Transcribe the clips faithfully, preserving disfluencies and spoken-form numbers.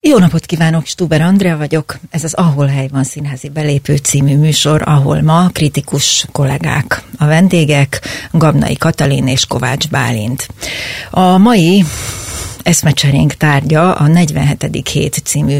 Jó napot kívánok, Stuber Andrea vagyok. Ez az Ahol hely van színházi belépő című műsor, ahol ma kritikus kollégák a vendégek, Gabnai Katalin és Kovács Bálint. A mai eszmecserénk tárgya a negyvenhetedik hét című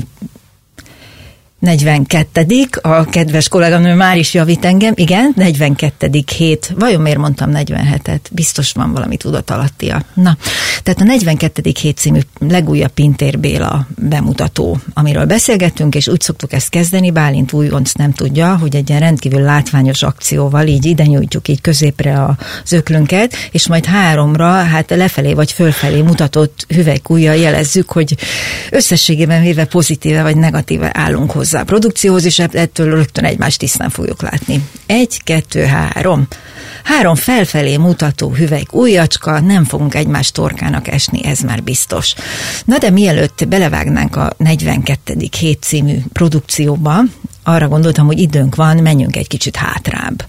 negyvenkettedik A kedves kolléganő már is javít engem. Igen, negyvenkettedik hét. Vajon miért mondtam negyvenhetet? Biztos van valami tudatalattia. Na, tehát a negyvenkettedik hét című legújabb Pintér Béla bemutató, amiről beszélgettünk, és úgy szoktuk ezt kezdeni, Bálint újonc nem tudja, hogy egy ilyen rendkívül látványos akcióval így ide nyújtjuk így középre az öklünket, és majd háromra, hát lefelé vagy fölfelé mutatott hüvelykujjal jelezzük, hogy összességében véve pozitíve vagy negatíve állunk hozzá a produkcióhoz, és ettől rögtön egymást tisztán fogjuk látni. Egy, kettő, három. Három felfelé mutató hüvelyk ujjacska, nem fogunk egymás torkának esni, ez már biztos. Na de mielőtt belevágnánk a negyvenkettedik hét című produkcióba, arra gondoltam, hogy időnk van, menjünk egy kicsit hátrább.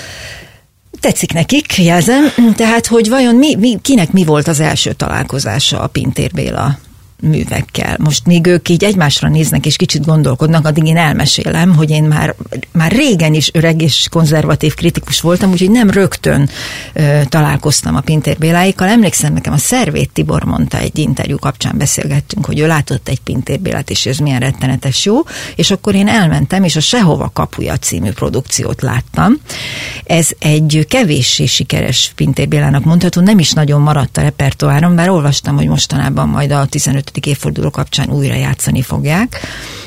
Tetszik nekik, jelzem, tehát, hogy vajon mi, mi, kinek mi volt az első találkozása a Pintér Béla művekkel. Most még ők így egymásra néznek és kicsit gondolkodnak, addig én elmesélem, hogy én már, már régen is öreg és konzervatív kritikus voltam, úgyhogy nem rögtön ö, találkoztam a Pintér Béláékkal. Emlékszem, nekem a Szervét Tibor mondta, egy interjú kapcsán beszélgettünk, hogy ő látott egy Pintér Bélát, és ez milyen rettenetes jó, és akkor én elmentem, és a Sehova kapuja című produkciót láttam. Ez egy kevéssé sikeres Pintér Bélának mondható, nem is nagyon maradt a repertoáron, bár olvastam, hogy mostanában majd a tizenötödik évforduló kapcsán újra játszani fogják.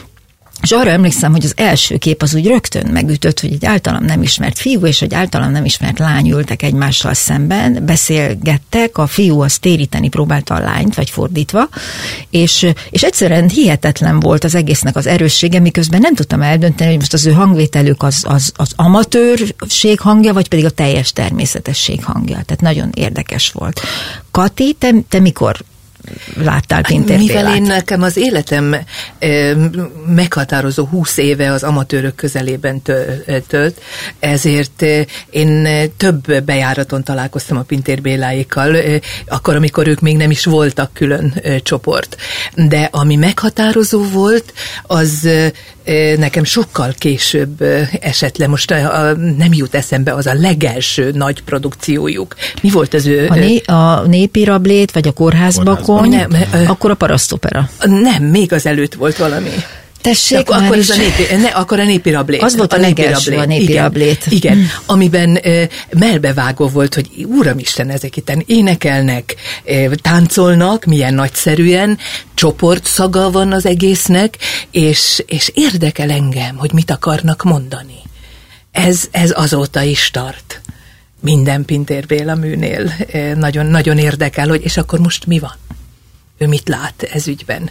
És arra emlékszem, hogy az első kép az úgy rögtön megütött, hogy egy általam nem ismert fiú és egy általam nem ismert lány ültek egymással szemben, beszélgettek, a fiú az téríteni próbálta a lányt, vagy fordítva, és, és egyszerűen hihetetlen volt az egésznek az erőssége, miközben nem tudtam eldönteni, hogy most az ő hangvételük az, az, az amatőrség hangja, vagy pedig a teljes természetesség hangja. Tehát nagyon érdekes volt. Kati, te, te mikor láttál Pintér Bélát? Mivel én nekem az életem e, meghatározó húsz éve az amatőrök közelében tölt, ezért e, én több bejáraton találkoztam a Pintér Béláékkal, e, akkor, amikor ők még nem is voltak külön e, csoport. De ami meghatározó volt, az e, nekem sokkal később esett le. Most a, a, nem jut eszembe az a legelső nagy produkciójuk. Mi volt az ő... A, né, a Népi Rablét, vagy a Kórházbakon, nem, akkor a Parasztopera. Nem, még az előtt volt valami. Tessék, akkor, akkor, a népi, ne, akkor a Népi Rablét. Az volt a, a legelső, a Népi igen, Rablét. Igen, hmm. amiben e, melbevágó volt, hogy Uramisten, ezek itten énekelnek, e, táncolnak, milyen nagyszerűen, csoportszaga van az egésznek, és, és érdekel engem, hogy mit akarnak mondani. Ez, ez azóta is tart. Minden Pintér Béla műnél e, nagyon, nagyon érdekel, hogy és akkor most mi van? Ő mit lát ez ügyben.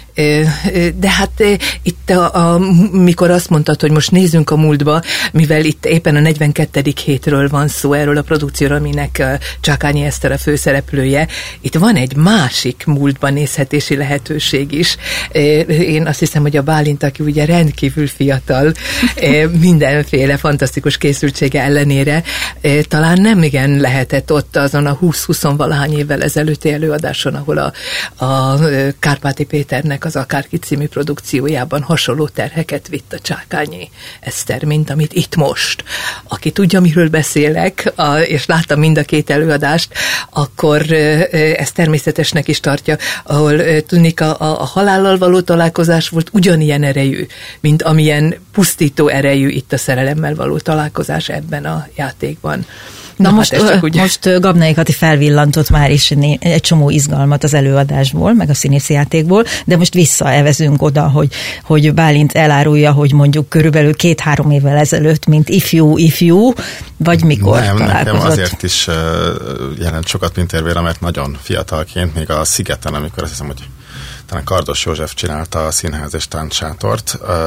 De hát itt, a, a, mikor azt mondtad, hogy most nézzünk a múltba, mivel itt éppen a negyvenkettedik hétről van szó, erről a produkcióról, aminek Csákányi Eszter a főszereplője, itt van egy másik múltban nézhetési lehetőség is. Én azt hiszem, hogy a Bálint, aki ugye rendkívül fiatal, mindenféle fantasztikus készültsége ellenére, talán nem igen lehetett ott azon a húsz-húsz-valahány évvel ezelőtti előadáson, ahol a, a Kárpáti Péternek az Akárki című produkciójában hasonló terheket vitt a Csákányi Eszter, mint amit itt most. Aki tudja, miről beszélek, a, és látta mind a két előadást, akkor ezt természetesnek is tartja, ahol tudnék a, a, a halállal való találkozás volt ugyanilyen erejű, mint amilyen pusztító erejű itt a szerelemmel való találkozás ebben a játékban. Na, Na most, hát úgy... most Gabnai Kati felvillantott már is egy csomó izgalmat az előadásból, meg a színészi játékból, de most visszaevezünk oda, hogy, hogy Bálint elárulja, hogy mondjuk körülbelül két-három évvel ezelőtt, mint ifjú, ifjú, vagy mikor Nem, találkozott? nekem azért is uh, jelent sokat Pintér Béla, mert nagyon fiatalként, még a Szigeten, amikor azt hiszem, hogy talán Kardos József csinálta a színház és táncsátort, uh,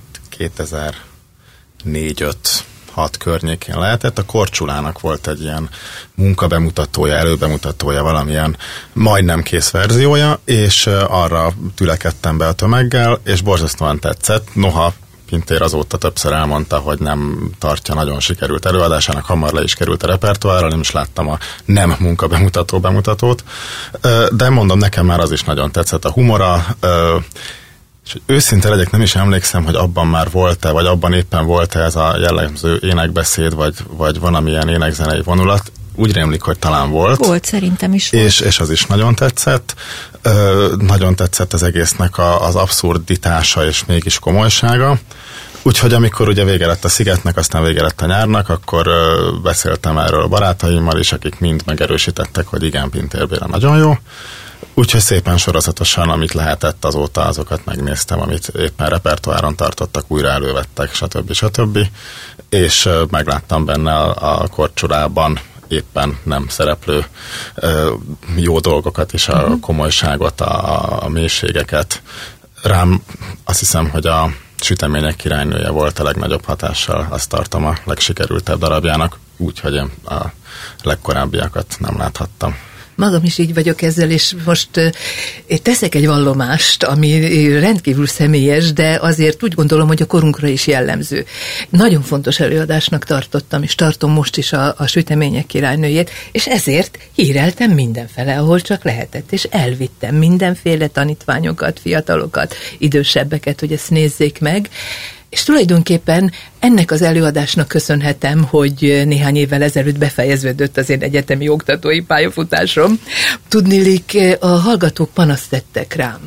kétezer-négy-öt hat környékén lehetett. A Korcsulának volt egy ilyen munkabemutatója, előbemutatója, valamilyen majdnem kész verziója, és arra tülekedtem be a tömeggel, és borzasztóan tetszett. Noha Pintér azóta többször elmondta, hogy nem tartja nagyon sikerült előadásának, hamar le is került a repertoárra, nem is láttam a nem munkabemutató bemutatót, de mondom, nekem már az is nagyon tetszett, a humora, És hogy őszinte legyek, nem is emlékszem, hogy abban már volt-e, vagy abban éppen volt-e ez a jellemző énekbeszéd, vagy, vagy van amilyen énekzenei vonulat. Úgy rémlik, hogy talán volt. Volt, szerintem is volt. És, és az is nagyon tetszett. Ö, nagyon tetszett az egésznek a, az abszurditása és mégis komolysága. Úgyhogy amikor ugye vége lett a Szigetnek, aztán vége lett a nyárnak, akkor ö, beszéltem erről a barátaimmal is, akik mind megerősítettek, hogy igen, Pintér Béla nagyon jó. Úgyhogy szépen sorozatosan, amit lehetett azóta, azokat megnéztem, amit éppen repertoáron tartottak, újra elővettek, stb. stb. És ö, megláttam benne a, a Korcsolában éppen nem szereplő ö, jó dolgokat és a komolyságot, a, a mélységeket. Rám azt hiszem, hogy a Sütemények királynője volt a legnagyobb hatással, azt tartom a legsikerültebb darabjának, úgyhogy én a legkorábbiakat nem láthattam. Magam is így vagyok ezzel, és most uh, teszek egy vallomást, ami rendkívül személyes, de azért úgy gondolom, hogy a korunkra is jellemző. Nagyon fontos előadásnak tartottam, és tartom most is a, a Sütemények királynőjét, és ezért híreltem mindenfele, ahol csak lehetett, és elvittem mindenféle tanítványokat, fiatalokat, idősebbeket, hogy ezt nézzék meg. És tulajdonképpen ennek az előadásnak köszönhetem, hogy néhány évvel ezelőtt befejeződött az én egyetemi oktatói pályafutásom. Tudniillik, a hallgatók panaszt tettek rám,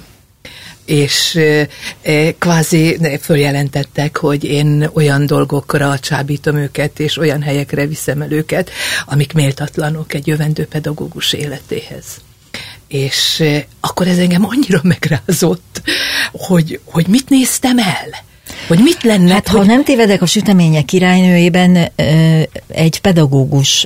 és kvázi följelentettek, hogy én olyan dolgokra csábítom őket, és olyan helyekre viszem el őket, amik méltatlanok egy jövendő pedagógus életéhez. És akkor ez engem annyira megrázott, hogy, hogy mit néztem el? Hogy mit lenne? Hát, hogy... ha nem tévedek, a Sütemények királynőjében ö, egy pedagógus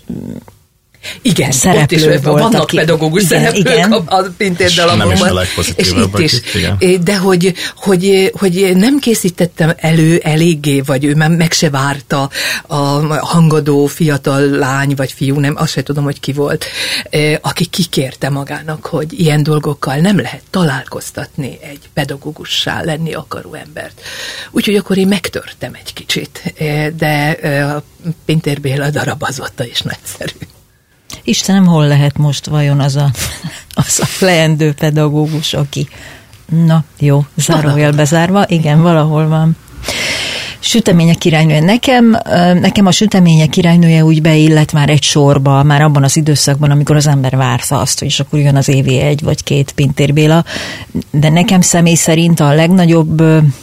igen, ott is volt, vannak aki, pedagógus igen, szereplők igen. a, a Pintér dalabokban. És itt is. Igen. De hogy, hogy, hogy nem készítettem elő eléggé, vagy ő már meg se várta a hangadó fiatal lány, vagy fiú, nem, azt se tudom, hogy ki volt, aki kikérte magának, hogy ilyen dolgokkal nem lehet találkoztatni egy pedagógussá lenni akaró embert. Úgyhogy akkor én megtörtem egy kicsit, de a Pintér Béla darab azóta is nagyszerű. Istenem, hol lehet most vajon az a, az a leendő pedagógus, aki... Na, jó, zárójel bezárva. Igen, valahol van. Sütemények királynője. Nekem, nekem a Sütemények királynője úgy beillett már egy sorba, már abban az időszakban, amikor az ember várta azt, hogy akkor jön az évi egy vagy két Pintér Béla. De nekem személy szerint a legnagyobb...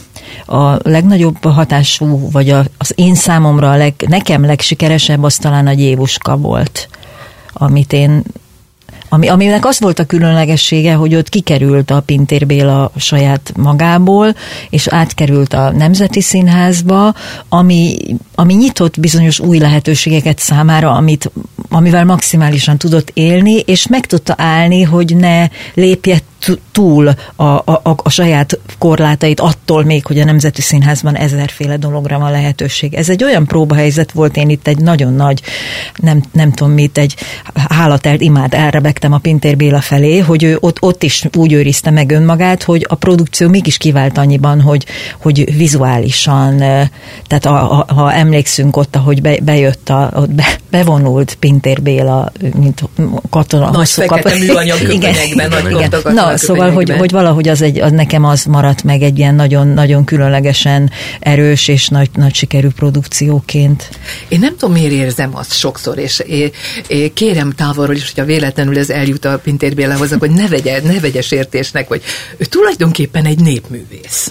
a legnagyobb hatású, vagy a, az én számomra a leg, nekem legsikeresebb az talán a Gyévuska volt, amit én, ami, aminek az volt a különlegessége, hogy ott kikerült a Pintér Béla saját magából, és átkerült a Nemzeti Színházba, ami, ami nyitott bizonyos új lehetőségeket számára, amit, amivel maximálisan tudott élni, és meg tudta állni, hogy ne lépje túl a, a, a saját korlátait attól még, hogy a Nemzeti Színházban ezerféle dologra van lehetőség. Ez egy olyan próbahelyzet volt, én itt egy nagyon nagy, nem, nem tudom mit, egy hálatelt imád elrebegtem a Pintér Béla felé, hogy ő ott, ott is úgy őrizte meg önmagát, hogy a produkció mégis kivált annyiban, hogy, hogy vizuálisan, tehát a, a, ha emlékszünk ott, ahogy be, bejött, a, ott be, bevonult Pintér Béla, mint katona. Nagy fekete műanyag köpenyekben, nagy kontokat. Na, szóval, hogy, hogy valahogy az, egy, az nekem az maradt meg egy ilyen nagyon, nagyon különlegesen erős és nagy, nagy sikerű produkcióként. Én nem tudom, miért érzem azt sokszor, és én, én kérem távolról is, hogyha véletlenül ez eljut a Pintér Bélához, hogy ne vegye, ne vegye sértésnek, hogy ő tulajdonképpen egy népművész.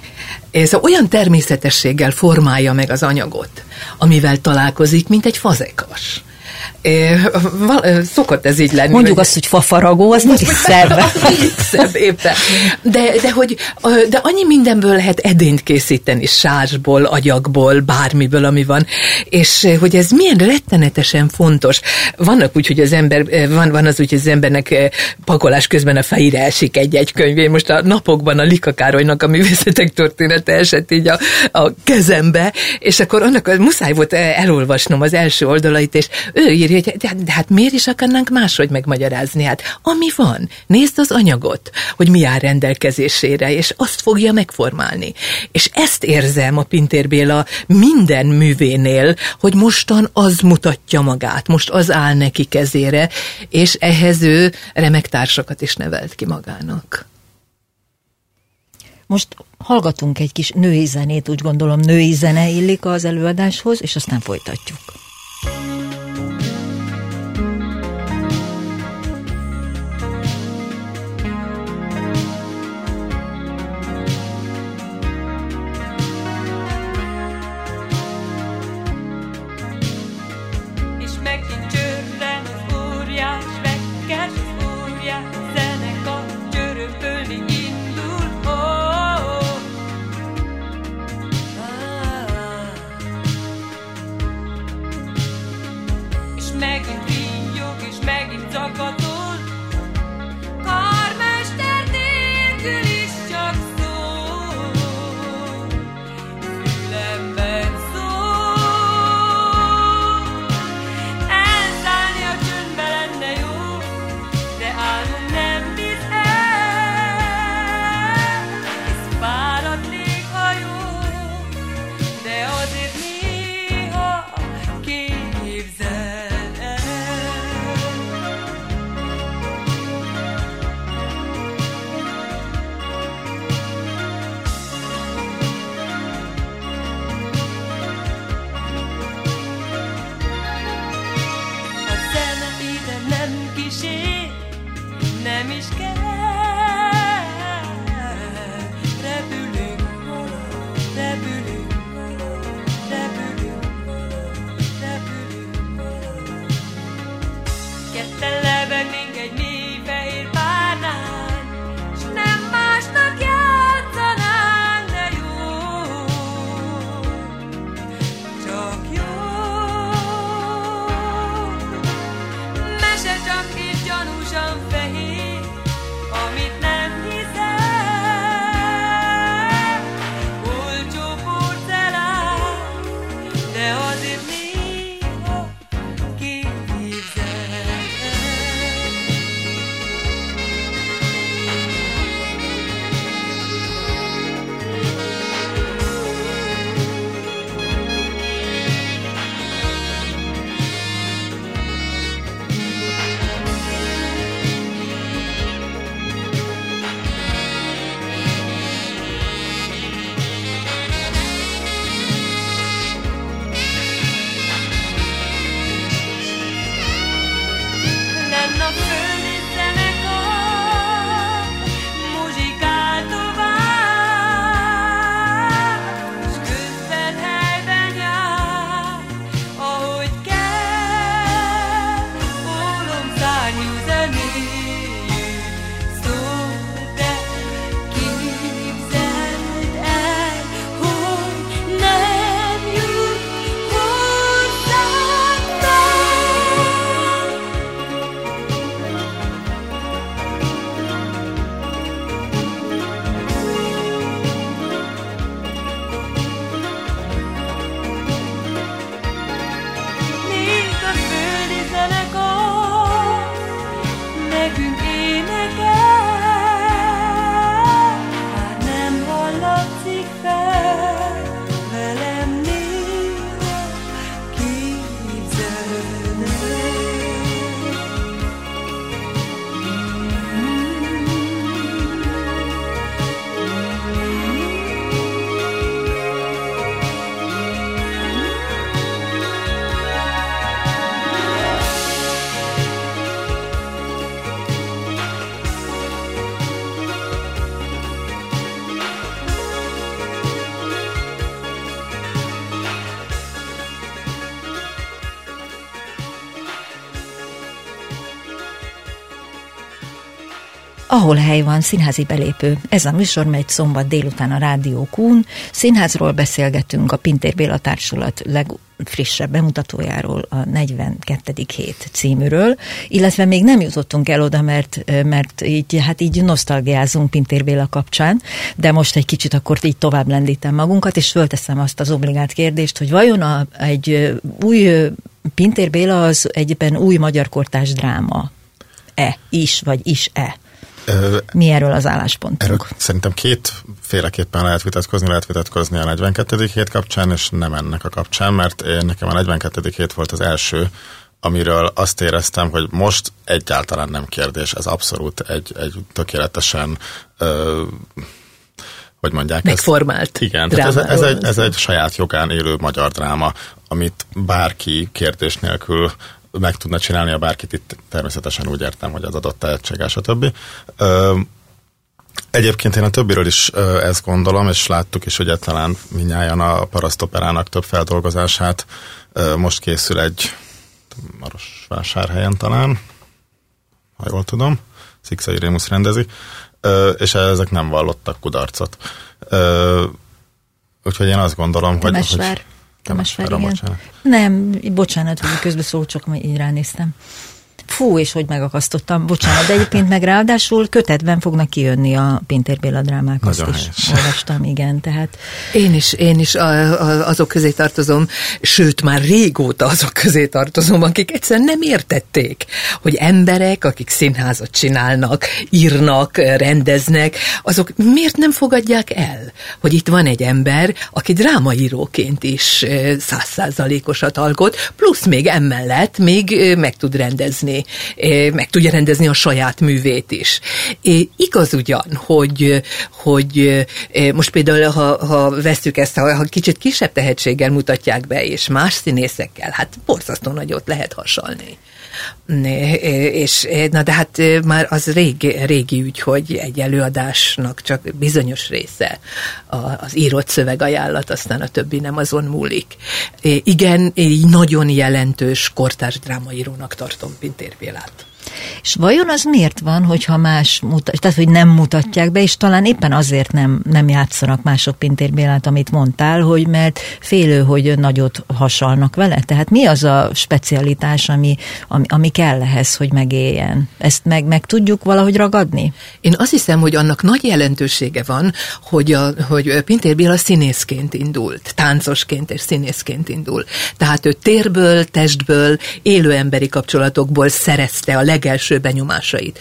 Ez olyan természetességgel formálja meg az anyagot, amivel találkozik, mint egy fazekas. É, val- szokott ez így lenni. Mondjuk azt, hogy fafaragó, az most szebb. szebb éppen. De, de, hogy, de annyi mindenből lehet edényt készíteni, sásból, agyagból, bármiből, ami van, és hogy ez milyen rettenetesen fontos. Vannak úgy, hogy az ember, van, van az úgy, hogy az embernek pakolás közben a fejére esik egy-egy könyv. Én most a napokban a Lika Károlynak a művészetek története esett így a, a kezembe, és akkor annak muszáj volt elolvasnom az első oldalait, és ő írja, hogy de, de hát miért is akarnánk máshogy megmagyarázni? Hát ami van, nézd az anyagot, hogy mi áll rendelkezésére, és azt fogja megformálni. És ezt érzem a Pintér Béla minden művénél, hogy mostan az mutatja magát, most az áll neki kezére, és ehhez ő remek társakat is nevelt ki magának. Most hallgatunk egy kis női zenét, úgy gondolom női zene illik az előadáshoz, és aztán folytatjuk. Ahol hely van, színházi belépő. Ez a műsor megy szombat délután a Rádió Kún. Színházról beszélgetünk, a Pintér Béla Társulat legfrissebb bemutatójáról, a negyvenkettedik hét címűről, illetve még nem jutottunk el oda, mert, mert így, hát így nosztalgiázunk Pintér Béla kapcsán, de most egy kicsit akkor így tovább lendítem magunkat, és fölteszem azt az obligát kérdést, hogy vajon a, egy új Pintér Béla az egyben új magyar kortárs dráma-e is, vagy is-e? Mi erről az álláspontunk? Erről szerintem kétféleképpen lehet vitatkozni, lehet vitatkozni a negyvenkettedik hét kapcsán, és nem ennek a kapcsán, mert én, nekem a negyvenkettedik hét volt az első, amiről azt éreztem, hogy most egyáltalán nem kérdés, ez abszolút egy, egy tökéletesen ö, hogy mondják megformált ezt? Igen, tehát ez, ez, egy, ez egy saját jogán élő magyar dráma, amit bárki kérdés nélkül meg tudna csinálni, a bárkit itt természetesen úgy értem, hogy az adott tehetséggel, stb. Egyébként én a többiről is ezt gondolom, és láttuk is, hogy talán mindnyájan a Parasztoperának több feldolgozását. Most készül egy Marosvásárhelyen talán, ha jól tudom, Szikszai Rémusz rendezi, és ezek nem vallottak kudarcot. Úgyhogy én azt gondolom, Temesvár. hogy... Temesvár, igen. Bocsánat. Nem, bocsánat, hogy közbeszól, csak így ránéztem. Fú, és hogy megakasztottam, bocsánat, de egyébként meg ráadásul kötetben fognak kijönni a Pintér Béla drámák, azt is olvastam, igen, tehát... Én is, én is a, a, azok közé tartozom, sőt, már régóta azok közé tartozom, akik egyszerűen nem értették, hogy emberek, akik színházat csinálnak, írnak, rendeznek, azok miért nem fogadják el, hogy itt van egy ember, aki drámaíróként is száz százalékosat alkot, plusz még emellett még meg tud rendezni, meg tudja rendezni a saját művét is. É, igaz ugyan, hogy, hogy most például, ha, ha vesztük ezt, ha, ha kicsit kisebb tehetséggel mutatják be, és más színészekkel, hát borzasztó nagyot lehet hasalni. És, na de hát már az régi, régi ügy, hogy egy előadásnak csak bizonyos része az írott szövegajánlat, aztán a többi nem azon múlik. Igen, így nagyon jelentős kortárs drámaírónak tartom Pintér Bélát. És vajon az miért van, hogyha más mutat, tehát hogy nem mutatják be, és talán éppen azért nem, nem játszanak mások Pintér Bélát, amit mondtál, hogy mert félő, hogy nagyot hasalnak vele? Tehát mi az a specialitás, ami, ami, ami kell ehhez, hogy megéljen? Ezt meg, meg tudjuk valahogy ragadni? Én azt hiszem, hogy annak nagy jelentősége van, hogy, a, hogy Pintér Béla színészként indult, táncosként és színészként indul. Tehát ő térből, testből, élő emberi kapcsolatokból szerezte a legelső benyomásait.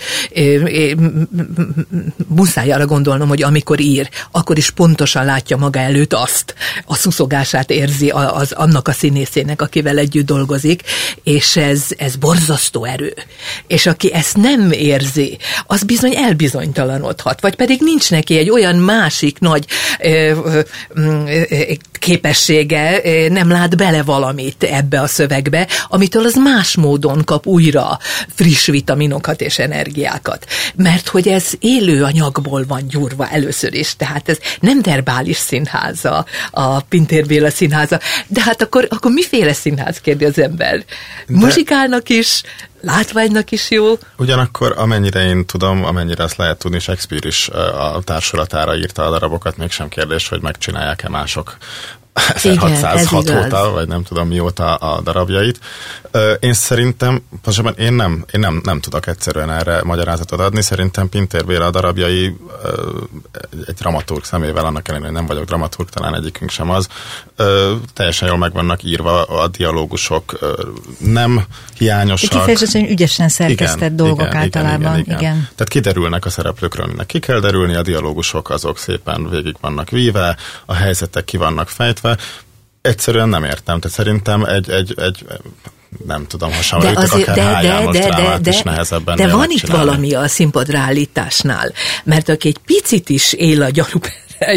Muszáj arra gondolnom, hogy amikor ír, akkor is pontosan látja maga előtt azt, a szuszogását érzi az, annak a színészének, akivel együtt dolgozik, és ez, ez borzasztó erő. És aki ezt nem érzi, az bizony elbizonytalanodhat, vagy pedig nincs neki egy olyan másik nagy ö, ö, képessége, nem lát bele valamit ebbe a szövegbe, amitől az más módon kap újra friss vitaminokat és energiákat. Mert hogy ez élő anyagból van gyúrva először is, tehát ez nem verbális színháza, a Pintér Béla színháza, de hát akkor, akkor miféle színház, kérdi az ember? De... Muzsikálnak is, látványnak is jó. Ugyanakkor, amennyire én tudom, amennyire ezt lehet tudni, Shakespeare is a társulatára írta a darabokat, mégsem kérdés, hogy megcsinálják-e mások ezerhatszázhat óta, vagy nem tudom mióta a darabjait. Én szerintem, pontosabban én nem, én nem, nem tudok egyszerűen erre magyarázatot adni, szerintem Pintér Béla a darabjai egy dramaturg szemével, annak ellenére, hogy nem vagyok dramaturg, talán egyikünk sem az, teljesen jól meg vannak írva a dialógusok, nem hiányosak. Kifejezetten ügyesen szerkesztett igen, dolgok igen, általában. Igen, igen, igen. Tehát kiderülnek a szereplőkről, aminek ki kell derülni, a dialógusok azok szépen végig vannak víve, a helyzetek ki vannak fejtve. Egyszerűen nem értem. Tehát szerintem egy, egy, egy nem tudom, hasonló, akár de, H. János de, drámát de, is nehezebben. De van itt valami a színpadra állításnál, mert aki egy picit is él a gyanúban,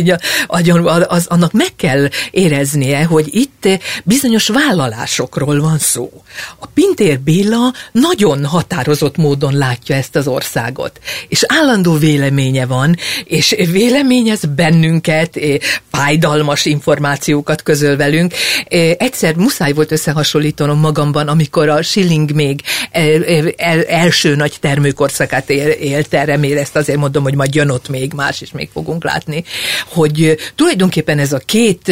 az, annak meg kell éreznie, hogy itt bizonyos vállalásokról van szó. A Pintér Béla nagyon határozott módon látja ezt az országot, és állandó véleménye van, és véleményez bennünket, fájdalmas információkat közöl velünk. Egyszer muszáj volt összehasonlítanom magamban, amikor a Schilling még első nagy termőkorszakát élte, remélem ezt azért mondom, hogy majd jön ott még más is még fogunk látni, hogy tulajdonképpen ez a két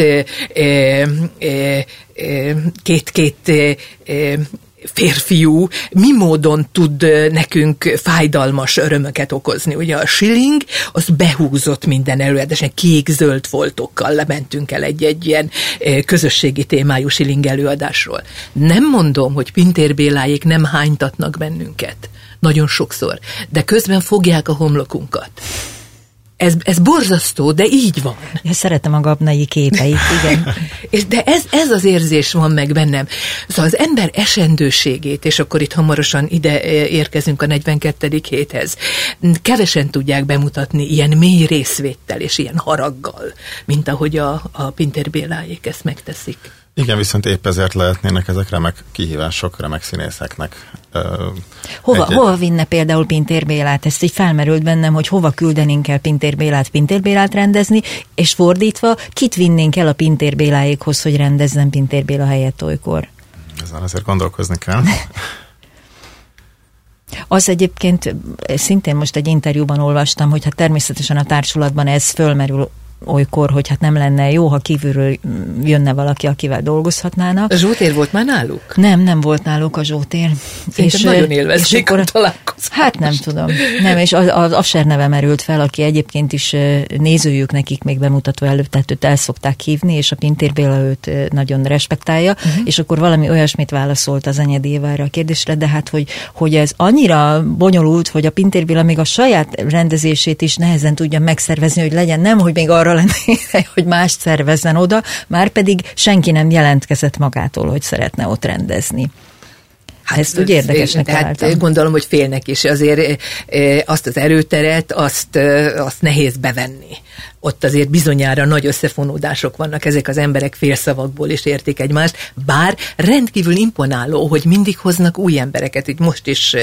két-két férfiú mi módon tud nekünk fájdalmas örömöket okozni. Ugye a Schilling, az behúzott minden előadáson, kék-zöld foltokkal lementünk el egy-egy ilyen közösségi témájú Schilling előadásról. Nem mondom, hogy Pintér Béláék nem hánytatnak bennünket. Nagyon sokszor. De közben fogják a homlokunkat. Ez, ez borzasztó, de így van. Ja, szeretem a Gabnai képeit, igen. és de ez, ez az érzés van meg bennem. Szóval az ember esendőségét, és akkor itt hamarosan ide érkezünk a negyvenkettedik héthez, kevesen tudják bemutatni ilyen mély részvéttel és ilyen haraggal, mint ahogy a, a Pintér Béláék ezt megteszik. Igen, viszont épp ezért lehetnének ezek remek kihívások, remek színészeknek. Hova, hova vinne például Pintér Bélát? Ezt így felmerült bennem, hogy hova küldenénk el Pintér Bélát, Pintér Bélát rendezni, és fordítva, kit vinnénk el a Pintér Béláékhoz, hogy rendezzen Pintér Béla helyett olykor? Ezen azért gondolkozni kell. Az egyébként szintén most egy interjúban olvastam, hogy hát természetesen a társulatban ez fölmerül olykor, hogy hát nem lenne jó, ha kívülről jönne valaki, akivel dolgozhatnának. A Zsótér volt már náluk? Nem, nem volt náluk a Zsótér. És nagyon élvezték a találkozást. Hát nem tudom. Nem, és az, az Asser neve merült fel, aki egyébként is nézőjük nekik még bemutató előtt, tehát őt el szokták hívni, és a Pintér Béla őt nagyon respektálja, uh-huh. és akkor valami olyasmit válaszolt az Enyedi Éva erre a kérdésre, de hát, hogy, hogy ez annyira bonyolult, hogy a Pintér Béla még a saját rendezését is nehezen tudja megszervezni, hogy legyen nem, hogy még arra lenne, hogy mást szervezzen oda, már pedig senki nem jelentkezett magától, hogy szeretne ott rendezni. Hát, ezt úgy érdekesnek találtam. Hát gondolom, hogy félnek is. Azért azt az erőteret, azt, azt nehéz bevenni. Ott azért bizonyára nagy összefonódások vannak, ezek az emberek félszavakból is értik egymást, bár rendkívül imponáló, hogy mindig hoznak új embereket. Itt most is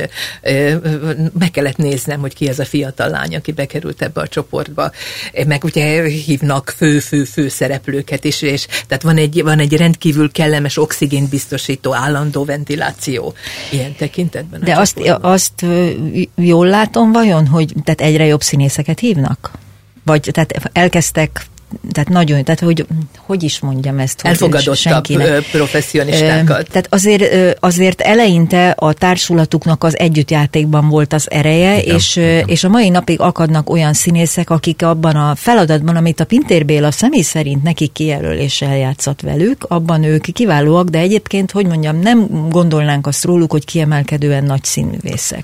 meg kellett néznem, hogy ki ez a fiatal lány, aki bekerült ebbe a csoportba. Meg ugye hívnak fő-fő-fő szereplőket is, és tehát van egy, van egy rendkívül kellemes oxigént biztosító állandó ventiláció ilyen tekintetben. De azt, azt jól látom vajon, hogy tehát egyre jobb színészeket hívnak? Vagy tehát elkezdtek, tehát nagyon, tehát hogy, hogy is mondjam ezt? Elfogadottabb professzionistákat. Tehát azért, azért eleinte a társulatuknak az együttjátékban volt az ereje, igen, és, igen. és a mai napig akadnak olyan színészek, akik abban a feladatban, amit a Pintér Béla személy szerint nekik kijelöléssel játszott velük, abban ők kiválóak, de egyébként, hogy mondjam, nem gondolnánk azt róluk, hogy kiemelkedően nagy színművészek.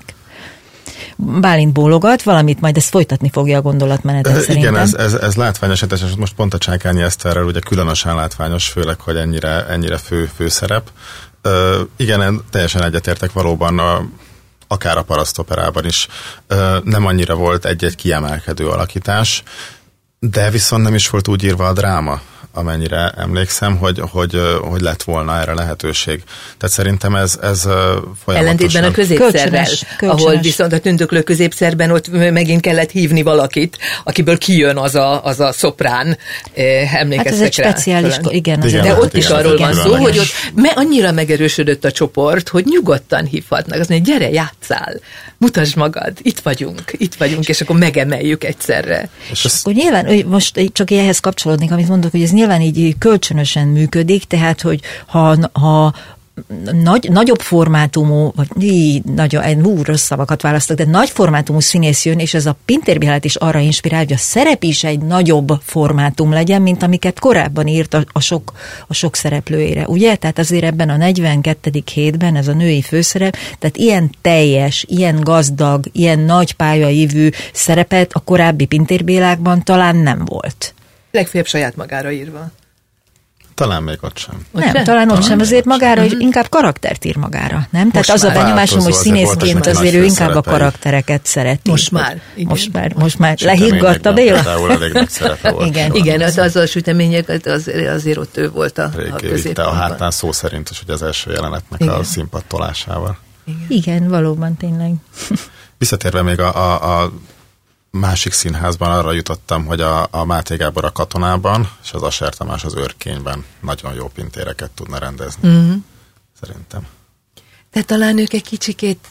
Bálint bólogat, valamit majd ezt folytatni fogja a gondolatmenetet e, szerintem. Igen, ez, ez, ez látványos, és most pont a Csákányi Eszterrel ugye különösen látványos, főleg, hogy ennyire, ennyire fő, főszerep. E, igen, teljesen egyetértek valóban, a, akár a Parasztoperában is e, nem annyira volt egy-egy kiemelkedő alakítás, de viszont nem is volt úgy írva a dráma, amennyire emlékszem, hogy, hogy, hogy lett volna erre lehetőség. Tehát szerintem ez, ez folyamatosan... Ellentétben a középszerrel, kölcsönös, kölcsönös. ahol viszont a Tündöklő középszerben ott megint kellett hívni valakit, akiből kijön az a, az a szoprán, emlékeztek hát ez egy rá? speciális, igen. igen de hát ott igen, is arról igen, van szó, hogy ott me, annyira megerősödött a csoport, hogy nyugodtan hívhatnak. Azt mondja, gyere, játsszál, mutasd magad, itt vagyunk, itt vagyunk, és akkor megemeljük egyszerre. És és akkor nyilván, most csak ehhez kapcsolódnék, amit mondok, hogy ez nyilván így kölcsönösen működik, tehát, hogy ha, ha nagy, nagyobb formátumú, vagy így, nagyon, hú, rossz szavakat választok, de nagy formátumú színész jön, és ez a Pintér Bélát is arra inspirál, hogy a szerep is egy nagyobb formátum legyen, mint amiket korábban írt a, a, sok, a sok szereplőjére, ugye? Tehát azért ebben a negyvenkettedik hétben ez a női főszerep, tehát ilyen teljes, ilyen gazdag, ilyen nagy pályaívű szerepet a korábbi Pintér Bélákban talán nem volt. Legfeljebb saját magára írva. Talán még ott sem. Nem, talán, talán ott sem, azért magára, hogy inkább karaktert ír magára, nem? Most tehát az a benyomásom, hogy színészként azért ő inkább a karaktereket szereti. Most már. Igen. Most már, most már lehiggadt a Béla. Például elég nagy szerepe volt. Igen, igen, az, az a sütemények, az, azért ott ő volt a, a középpontban. a hátán szó szerint is, hogy az első jelenetnek igen. a színpad tolásával. Igen. igen, valóban tényleg. Visszatérve még a, a, a másik színházban arra jutottam, hogy a, a Máté Gábor a Katonában, és az Asser Tamás az Őrkényben nagyon jó pintéreket tudna rendezni. Mm-hmm. Szerintem. De talán ők egy kicsikét,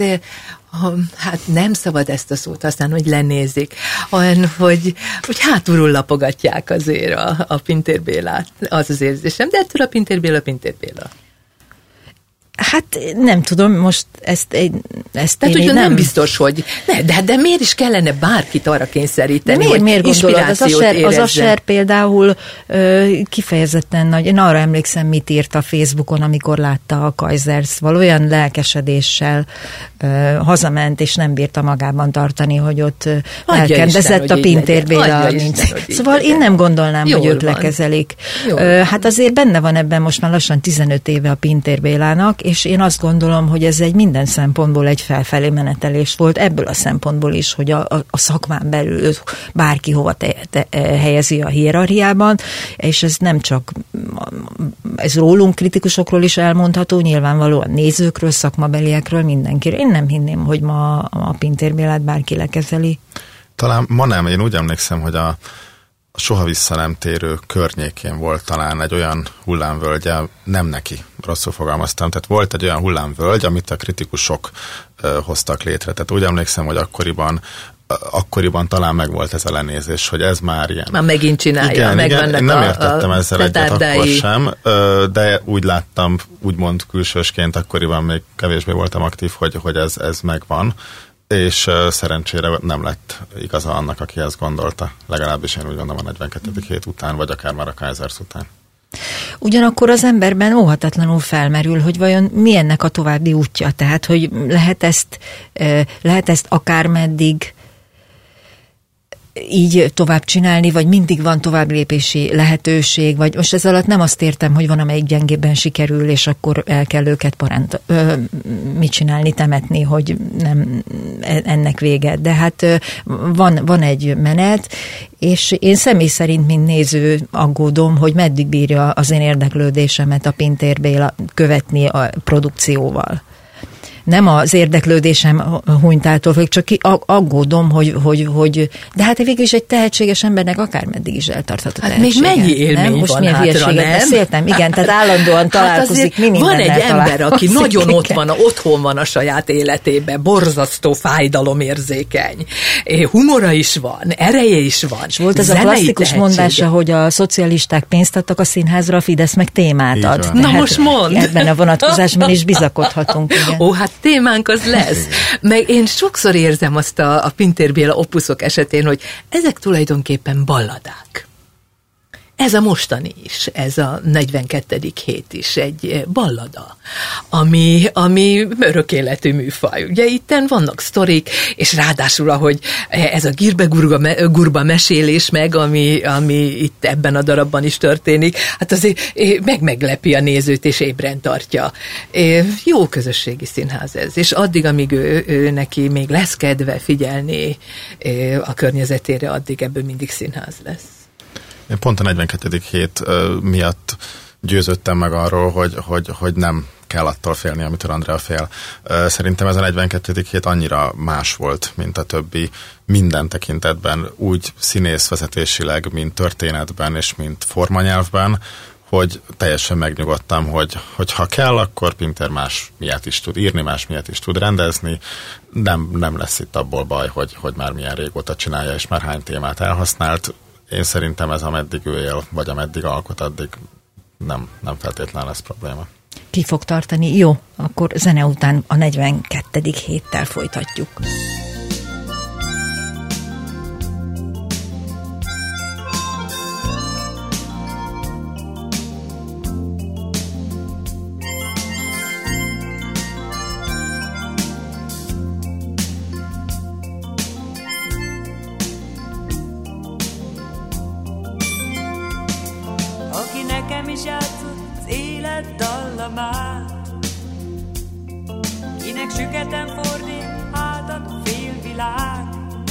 hát nem szabad ezt a szót használni, hogy lenézik, olyan, hogy, hogy hátulról lapogatják azért a, a Pintér Bélát, az az érzésem, de ettől a Pintér Béla, Pintér Béla. Hát nem tudom, most ezt, ezt Tehát, én hogy nem, nem biztos, hogy... Ne, de, de miért is kellene bárkit arra kényszeríteni, miért, hogy miért gondolod? Az Asher, az Asher például ö, kifejezetten nagy, én arra emlékszem, mit írt a Facebookon, amikor látta a Kaiser's-val, olyan lelkesedéssel ö, hazament, és nem bírta magában tartani, hogy ott elkendezett a Pintér Béla. Szóval én nem gondolnám, Jól hogy ők van. lekezelik. Ö, hát azért benne van ebben most már lassan tizenöt éve a Pintér Bélának, és én azt gondolom, hogy ez egy minden szempontból egy felfelé menetelés volt, ebből a szempontból is, hogy a, a, a szakmán belül bárki hova te, te, helyezi a hierarchiában, és ez nem csak, ez rólunk kritikusokról is elmondható, nyilvánvalóan nézőkről, szakmabeliekről, mindenkiről. Én nem hinném, hogy ma a Pintér Bélát bárki lekezeli. Talán ma nem, én úgy emlékszem, hogy a soha vissza nem térő környékén volt talán egy olyan hullámvölgy, nem neki, rosszul fogalmaztam, tehát volt egy olyan hullámvölgy, amit a kritikusok ö, hoztak létre. Tehát úgy emlékszem, hogy akkoriban akkoriban talán megvolt ez a lenézés, hogy ez már ilyen. Már megint csinálja, igen, meg igen, én nem a, értettem a ezzel egyet akkor sem, de úgy láttam, úgymond külsősként, akkoriban még kevésbé voltam aktív, hogy, hogy ez, ez megvan, és szerencsére nem lett igaza annak, aki ezt gondolta. Legalábbis én úgy gondolom a negyvenkettedik hét után, vagy akár már a Kaiser's után. Ugyanakkor az emberben óhatatlanul felmerül, hogy vajon mi ennek a további útja. Tehát, hogy lehet ezt, lehet ezt akármeddig így tovább csinálni, vagy mindig van továbblépési lehetőség, vagy most ez alatt nem azt értem, hogy van, amelyik gyengébben sikerül, és akkor el kell őket parent, ö, mit csinálni, temetni, hogy nem ennek vége. De hát ö, van, van egy menet, és én személy szerint, mint néző aggódom, hogy meddig bírja az én érdeklődésemet a Pintér Béla követni a produkcióval. Nem az érdeklődésem hunytától, vagy csak aggódom, hogy, hogy, hogy de hát végül is egy tehetséges embernek akármeddig is eltarthat a hát tehetsége. még mennyi élmény nem? Most van milyen hátra, nem? Beszéltem? Igen, tehát állandóan találkozik, hát mi mindennel van egy ember, aki nagyon igen. ott van, otthon van a saját életében, borzasztó fájdalomérzékeny, humora is van, ereje is van. És volt ez a klasszikus tehetsége. Mondása, hogy a szocialisták pénzt adtak a színházra, a Fidesz meg témát ad. Na most mondd! Ebben a vonatkozásban is bizakodhatunk. Igen. Ó, hát témánk az lesz. Meg én sokszor érzem azt a, a Pintér Béla opuszok esetén, hogy ezek tulajdonképpen balladák. Ez a mostani is, ez a negyvenkettedik hét is egy ballada, ami, ami örök életű műfaj. Ugye itten vannak sztorik, és ráadásul, ahogy ez a gírbe-gurba mesélés meg, ami, ami itt ebben a darabban is történik, hát azért meg-meglepi a nézőt, és ébren tartja. Jó közösségi színház ez, és addig, amíg ő, ő neki még lesz kedve figyelni a környezetére, addig ebből mindig színház lesz. Én pont a negyvenkettedik hét uh, miatt győződtem meg arról, hogy, hogy, hogy nem kell attól félni, amitől Andrea fél. Uh, szerintem ez a negyvenkettedik hét annyira más volt, mint a többi minden tekintetben, úgy színészvezetésileg, mint történetben és mint formanyelvben, hogy teljesen megnyugodtam, hogy, hogy ha kell, akkor Pintér más miatt is tud írni, más miatt is tud rendezni. Nem, nem lesz itt abból baj, hogy, hogy már milyen régóta csinálja, és már hány témát elhasznált. Én szerintem ez ameddig ő él, vagy ameddig alkot, addig nem, nem feltétlenül lesz probléma. Ki fog tartani? Jó, akkor zene után a negyvenkettedik héttel folytatjuk. Kinek süketen fordít hátat a félvilág,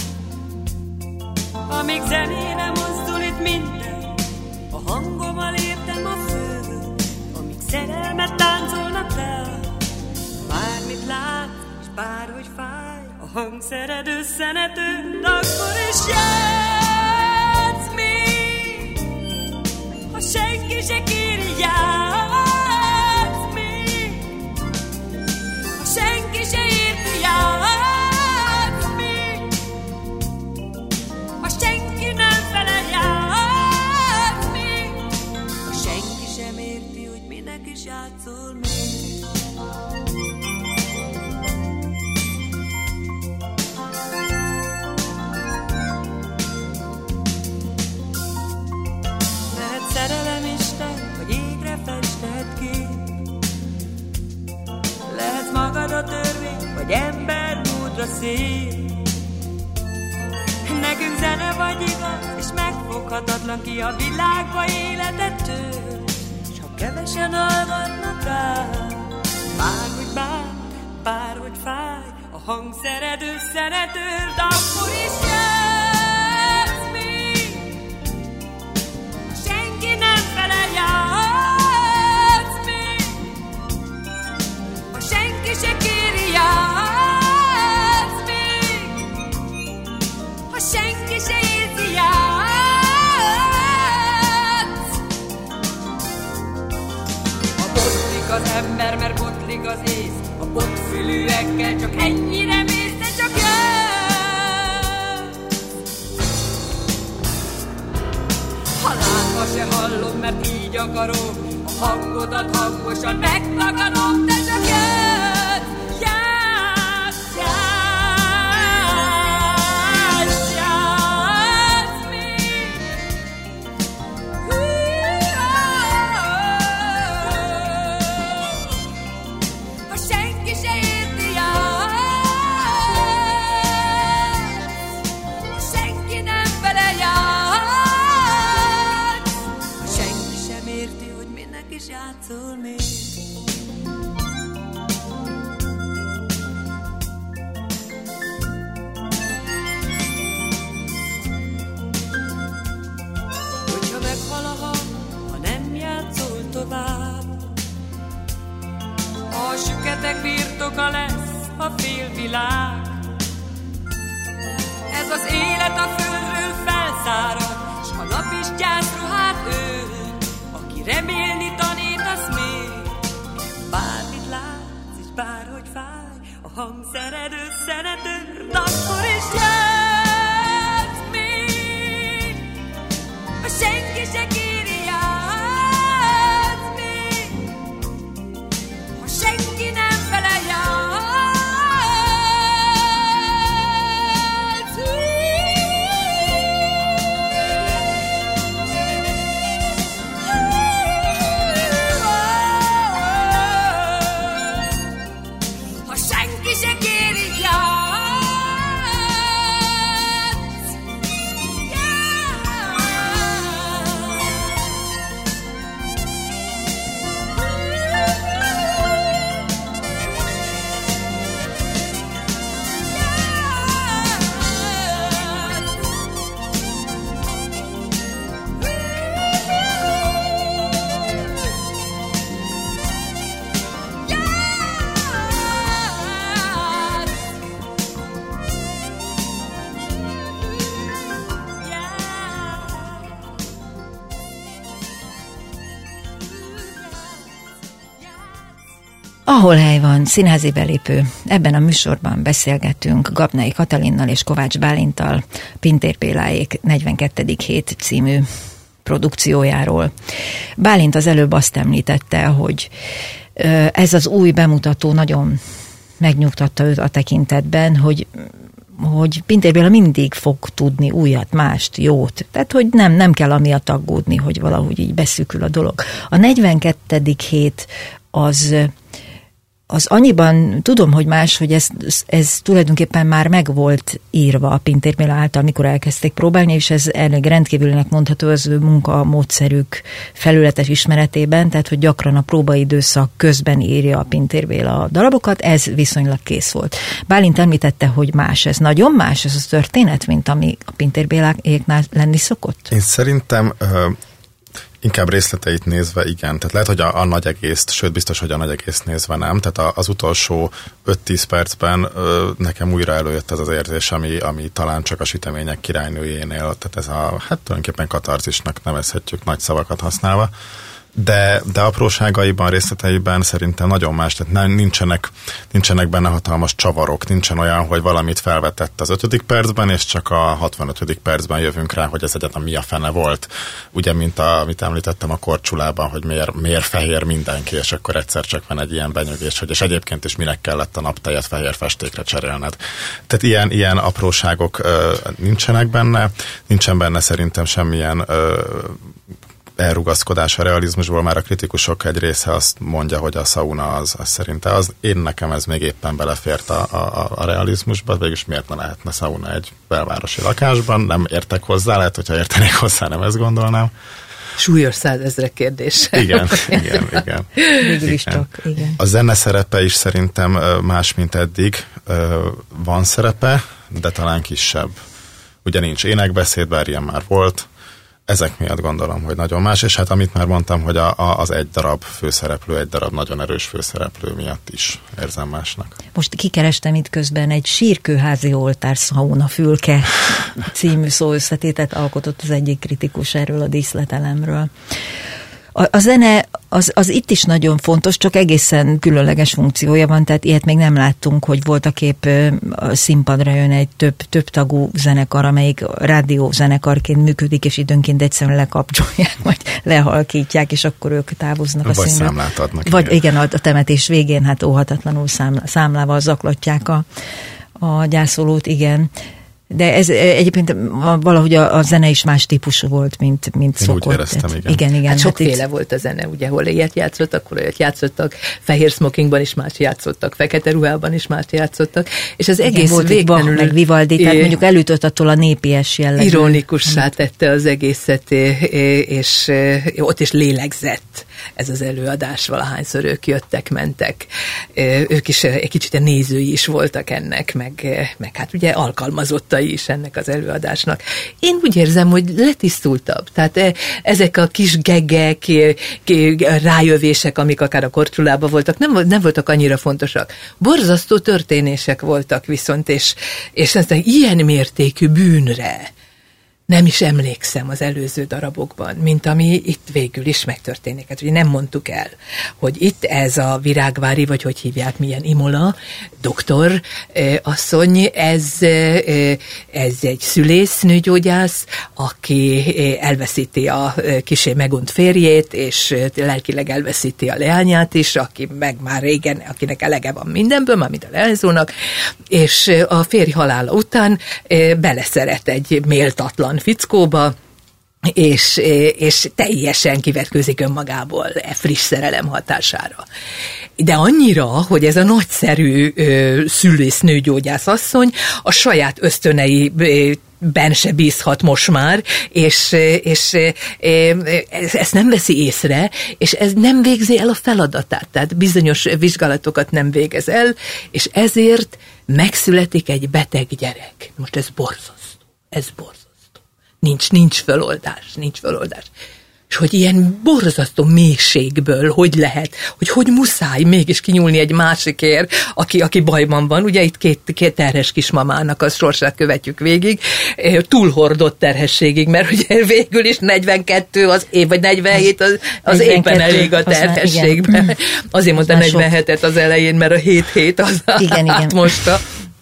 amíg zenére mozdul itt minden, a hangommal értem a földön, amíg szerelmet táncolnak fel. Bármit lát, és bárhogy fáj, a hangszered összenető, akkor is játsz még, ha senki se kéri, játsz még, ha senki se érti, játsz még, ha senki nem felel, játsz még, ha senki sem érti, hogy minek is játszol még. vagy ember útra szél. Nekünk zene vagy igaz, és megfoghatatlan ki a világba életet tölt. S ha kevesen hallgatnak rá, bárhogy bár, bárhogy fáj, a hangszered összenetől, de akkor is jössz még. Ha senki nem felel, játsz még. Ha senki se kéri, játsz még. Ha senki se érzi, játsz. Ha botlik az ember, mert botlik az ész, a botfülűekkel csak ennyire mész, de csak jössz. Ha látva se hallom, mert így akarom, a hangodat hangosan megtagadom, de csak jössz. Játsz, játsz, játsz még. Ha senki se érti, játsz. Ha senki nem vele, játsz. Ha senki sem érti, hogy minek is játszol még. Hogyha meghal a hang, ha nem játszol tovább, a süketek birtoka lesz a félvilág. Ez az élet a földről felszárad, s a nap is gyászruhát ölt. Aki remélni tanítasz még, bármit látsz és bárhogy fáj, a hangszered összenetől, akkor is játsz még. Ha senki se kéri, játsz még. Ha senki nem felel, játsz. Ha senki se kéri, játsz. Ahol hely van, színházi belépő. Ebben a műsorban beszélgetünk Gabnai Katalinnal és Kovács Bálinttal Pintér Béláék negyvenkettedik hét című produkciójáról. Bálint az előbb azt említette, hogy ez az új bemutató nagyon megnyugtatta őt a tekintetben, hogy hogy Pintér Béla mindig fog tudni újat, mást, jót. Tehát, hogy nem, nem kell amiatt aggódni, hogy valahogy így beszűkül a dolog. A negyvenkettedik hét az, az annyiban, tudom, hogy más, hogy ez, ez tulajdonképpen már meg volt írva a Pintér Béla által, mikor elkezdték próbálni, és ez elég rendkívülnek mondható az ő munkamódszerük felületes ismeretében, tehát, hogy gyakran a próbaidőszak közben írja a Pintér Béla a darabokat, ez viszonylag kész volt. Bálint említette, hogy más ez. Nagyon más ez a történet, mint ami a Pintér Béláéknál lenni szokott? Én szerintem uh, inkább részleteit nézve igen. Tehát lehet, hogy a, a nagy egészt, sőt biztos, hogy a nagy egészt nézve nem. Tehát a, az utolsó öt-tíz percben uh, nekem újra előjött ez az érzés, ami, ami talán csak a Sütemények királynőjénél, tehát ez a, hát tulajdonképpen katarzisnak nevezhetjük nagy szavakat használva. De, de apróságaiban, részleteiben szerintem nagyon más, tehát nem, nincsenek, nincsenek benne hatalmas csavarok, nincsen olyan, hogy valamit felvetett az ötödik percben, és csak a hatvanötödik percben jövünk rá, hogy ez egyáltalán mi a fene volt. Ugye, mint a, amit említettem a Korcsulában, hogy miért, miért fehér mindenki, és akkor egyszer csak van egy ilyen benyögés, hogy és egyébként is minek kellett a naptejet fehér festékre cserélned. Tehát ilyen, ilyen apróságok ö, nincsenek benne, nincsen benne szerintem semmilyen ö, elrugaszkodás a realizmusból, már a kritikusok egy része azt mondja, hogy a sauna az, az szerinte az. Én nekem ez még éppen belefért a, a, a realizmusba, végülis miért ne lehetne sauna egy belvárosi lakásban, nem értek hozzá, lehet, hogyha értenék hozzá, nem ezt gondolnám. Súlyos százezrek kérdése. Igen, igen, igen. Végül is csak, igen. A zene szerepe is szerintem más, mint eddig. Van szerepe, de talán kisebb. Ugye nincs énekbeszéd, bár ilyen már volt. Ezek miatt gondolom, hogy nagyon más, és hát amit már mondtam, hogy a, a, az egy darab főszereplő, egy darab nagyon erős főszereplő miatt is érzem másnak. Most kikerestem itt közben egy sírkőházi oltár sauna fülke című szóösszetétet alkotott az egyik kritikus erről a díszletelemről. A, a zene az, az itt is nagyon fontos, csak egészen különleges funkciója van, tehát ilyet még nem láttunk, hogy voltak épp a színpadra jön egy több, több tagú zenekar, amelyik rádiózenekarként működik, és időnként egyszerűen lekapcsolják, vagy lehalkítják, és akkor ők távoznak a vagy színről. Vagy számlát adnak. Vagy igen, igen a, a temetés végén hát óhatatlanul számlá, számlával zaklatják a, a gyászolót, igen. De ez egyébként valahogy a, a zene is más típusú volt, mint, mint Én szokott. úgy éreztem, igen. igen, igen. Hát sokféle hát volt a zene, ugye, hol ilyet játszottak, hol ilyet játszottak, fehér smokingban is más játszottak, fekete ruhában is más játszottak, és az egész volt végtelenül... Bach, meg Vivaldi, tehát mondjuk elütött attól a népies jellegű. Ironikussá tette az egészet, és ott is lélegzett ez az előadás, valahányszor ők jöttek, mentek. Ők is egy kicsit a nézői is voltak ennek, meg, meg hát ugye alkalmazottai is ennek az előadásnak. Én úgy érzem, hogy letisztultabb. Tehát ezek a kis gegek, rájövések, amik akár a Korcsolában voltak, nem, nem voltak annyira fontosak. Borzasztó történések voltak viszont, és, és aztán ilyen mértékű bűnre nem is emlékszem az előző darabokban, mint ami itt végül is megtörténik. Hát ugye nem mondtuk el, hogy itt ez a Virágvári, vagy hogy hívják, milyen Imola, doktor eh, asszony, ez, eh, ez egy szülész, nőgyógyász, aki eh, elveszíti a eh, kisé megunt férjét, és eh, lelkileg elveszíti a leányát is, aki meg már régen, akinek elege van mindenből, már mint a leányzónak, és eh, a férj halála után eh, beleszeret egy méltatlan fickóba, és, és teljesen kivetkőzik önmagából e friss szerelem hatására. De annyira, hogy ez a nagyszerű szülésznőgyógyász asszony a saját ösztönei ben se bízhat most már, és, és ezt nem veszi észre, és ez nem végzi el a feladatát, tehát bizonyos vizsgálatokat nem végez el, és ezért megszületik egy beteg gyerek. Most ez borzasztó, ez borzasztó. Nincs, nincs föloldás, nincs föloldás. És hogy ilyen borzasztó mélységből hogy lehet, hogy hogy muszáj mégis kinyúlni egy másikért, aki, aki bajban van. Ugye itt két, két terhes kismamának a sorsát követjük végig, túlhordott terhességig, mert ugye végül is negyvenkettő az év, vagy negyvenhét az, az éppen elég a terhességben. Az Azért mondta negyvenhetet az elején, mert a hét hét az igen, átmosta.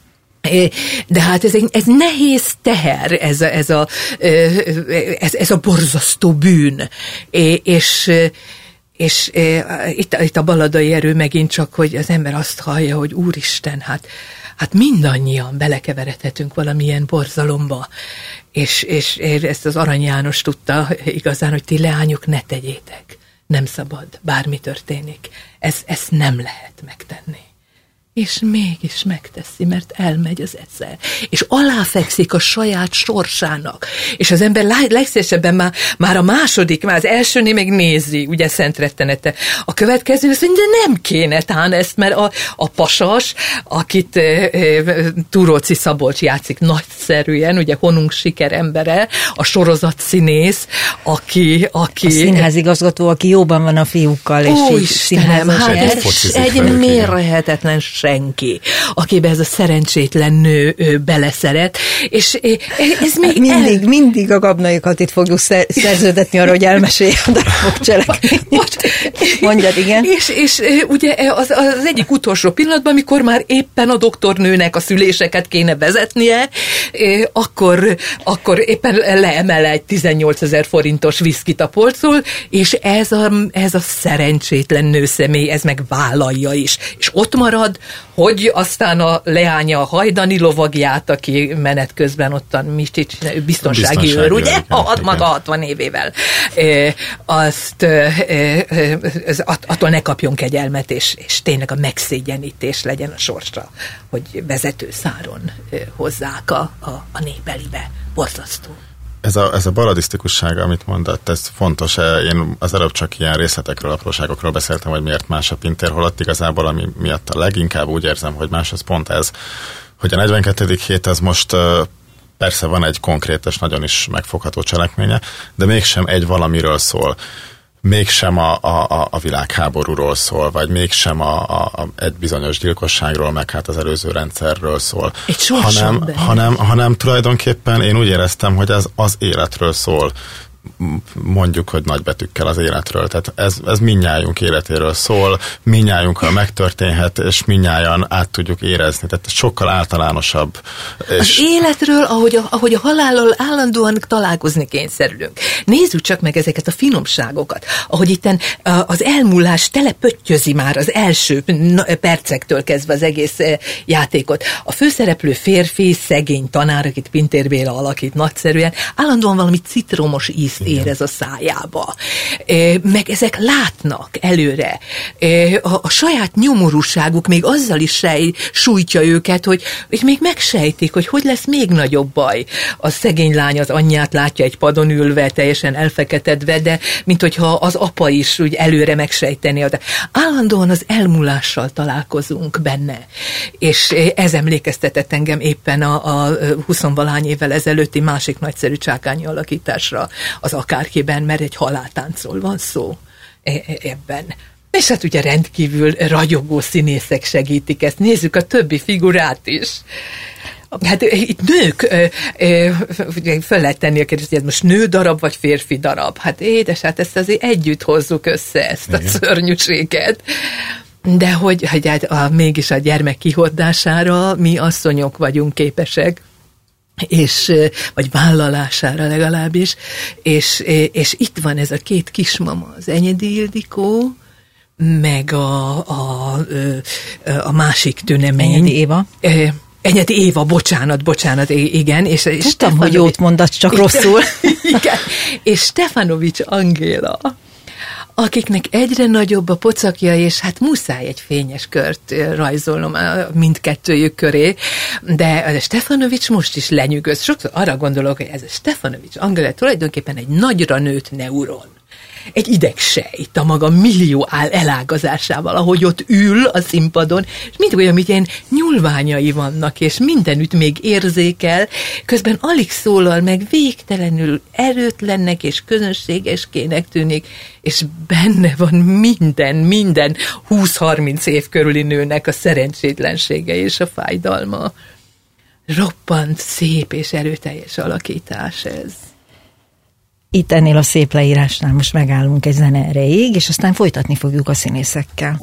De hát ez, ez nehéz teher, ez a, ez, a, ez, ez a borzasztó bűn. És, és itt, itt a baladai erő megint csak, hogy az ember azt hallja, hogy Úristen, hát, hát mindannyian belekeveredhetünk valamilyen borzalomba. És, és ezt az Arany János tudta igazán, hogy ti leányok ne tegyétek. Nem szabad, bármi történik. Ez, ezt nem lehet megtenni. És mégis megteszi, mert elmegy az egyszer. És aláfekszik a saját sorsának. És az ember legszívesebben már, már a második, már az elsőnél még nézi, ugye Szent Rettenete. A következő azt mondja, de nem kéne tán ezt, mert a, a pasas, akit e, e, Túróczi Szabolcs játszik nagyszerűen, ugye Honunk sikerembere, a sorozatszínész, aki... aki a színházigazgató, aki jóban van a fiúkkal, és ó, így Istenem, hát egy, egy mérhetetlen senki, akiben ez a szerencsétlen nő ő, beleszeret, és ez még... Mindig, el... mindig a Gabnaikat itt fogjuk szer- szerződetni arra, hogy elmesélje a darabok cselekményét. Mondjad, igen. És, és ugye az, az egyik utolsó pillanatban, amikor már éppen a doktornőnek a szüléseket kéne vezetnie, akkor, akkor éppen leemel egy tizennyolcezer forintos viszkit a polcról, és ez a, ez a szerencsétlen nőszemély, ez meg vállalja is. És ott marad hogy aztán a leánya a hajdani lovagját, aki menet közben ottan Mistit csinál, biztonsági, biztonsági őr, ugye? Igen, a, maga hatvan évével. E, azt e, attól ne kapjon kegyelmet, és, és tényleg a megszégyenítés legyen a sorsa, hogy vezetőszáron hozzák a, a, a népelibe. Borzasztó. Ez a, ez a baladisztikusság, amit mondott, ez fontos. Én az előbb csak ilyen részletekről, apróságokról beszéltem, hogy miért más a Pintér, holott igazából, ami miatt a leginkább úgy érzem, hogy más, az pont ez, hogy a negyvenkettedik hét ez most persze van egy konkrét és nagyon is megfogható cselekménye, de mégsem egy valamiről szól. Mégsem a, a, a világháborúról szól, vagy mégsem a, a, egy bizonyos gyilkosságról, meg hát az előző rendszerről szól. Hanem, hanem, hanem tulajdonképpen én úgy éreztem, hogy ez az életről szól. Mondjuk, hogy nagybetűkkel az életről. Tehát ez, ez mindnyájunk életéről szól, mindnyájunkkal megtörténhet, és mindnyájan át tudjuk érezni. Tehát sokkal általánosabb. És az életről, ahogy a, ahogy a halállal állandóan találkozni kényszerülünk. Nézzük csak meg ezeket a finomságokat. Ahogy itten az elmúlás telepöttyözi már az első percektől kezdve az egész játékot. A főszereplő férfi, szegény tanár, akit Pintér Béla alakít nagyszerűen, állandóan valami citromos íz érez a szájába. Meg ezek látnak előre. A, a saját nyomorúságuk még azzal is sej, sújtja őket, hogy, hogy még megsejtik, hogy hogy lesz még nagyobb baj. A szegény lány az anyját látja egy padon ülve, teljesen elfeketedve, de mint hogyha az apa is úgy előre megsejteni. De állandóan az elmúlással találkozunk benne. És ez emlékeztetett engem éppen a, a huszonvalány évvel ezelőtti másik nagyszerű csákányi alakításra, az Akárkiben, mert egy haláltáncról van szó ebben. És hát ugye rendkívül ragyogó színészek segítik ezt. Nézzük a többi figurát is. Hát itt nők, föl lehet tenni a kérdést, hogy ez most nő darab, vagy férfi darab. Hát édes, hát ezt azért együtt hozzuk össze, ezt igen, a szörnyűséget. De hogy, hogy hát a, mégis a gyermek kihordására mi asszonyok vagyunk képesek, és, vagy vállalására legalábbis, és, és itt van ez a két kismama, az Enyedi Ildikó, meg a, a, a másik tünemény. Enyedi Éva. Enyedi Éva, bocsánat, bocsánat, igen. És, és tudtam, hogy jót mondasz, csak rosszul. Igen, és Stefanovics Angéla, akiknek egyre nagyobb a pocakja, és hát muszáj egy fényes kört rajzolnom mindkettőjük köré, de a Stefanovics most is lenyűgöz. Sokszor arra gondolok, hogy ez a Stefanovics Angéla tulajdonképpen egy nagyra nőtt neuron. Egy idegsejt a maga millió áll elágazásával, ahogy ott ül a színpadon, és mindig olyan, mint ilyen nyúlványai vannak, és mindenütt még érzékel, közben alig szólal meg, végtelenül erőtlennek és közönségeskének tűnik, és benne van minden, minden húsz-harminc év körüli nőnek a szerencsétlensége és a fájdalma. Roppant szép és erőteljes alakítás ez. Itt ennél a szép leírásnál most megállunk egy zene erejéig, és aztán folytatni fogjuk a színészekkel.